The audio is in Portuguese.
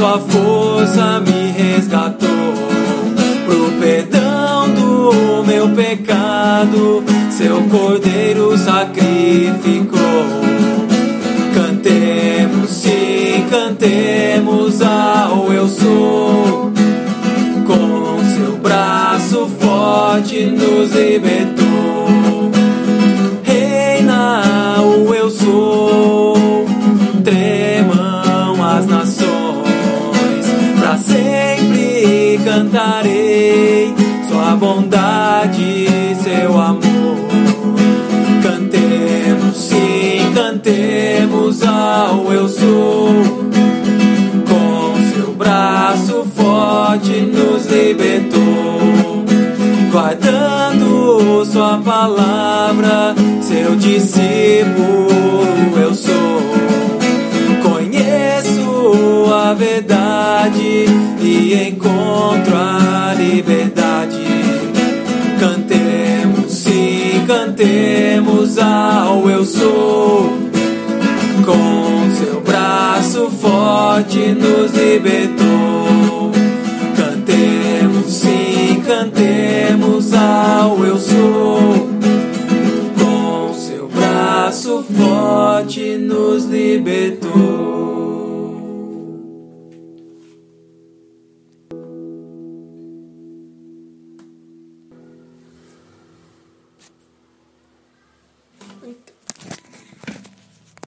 sua força me resgatou. Pro perdão do meu pecado, seu cordeiro sacrificou. Cantemos, sim, cantemos ao eu sou. Com seu braço forte nos libertou. Reina o eu sou, tremam as nações. Pra sempre cantarei sua bondade, seu amor. Cantemos, sim, cantemos ao eu sou. Com seu braço forte nos libertou. Guardando sua palavra, seu discípulo eu sou. Conheço a verdade e encontro a liberdade. Cantemos, sim, cantemos ao eu sou. Com seu braço forte nos libertou. Cantemos, sim, cantemos ao eu sou. Com seu braço forte nos libertou.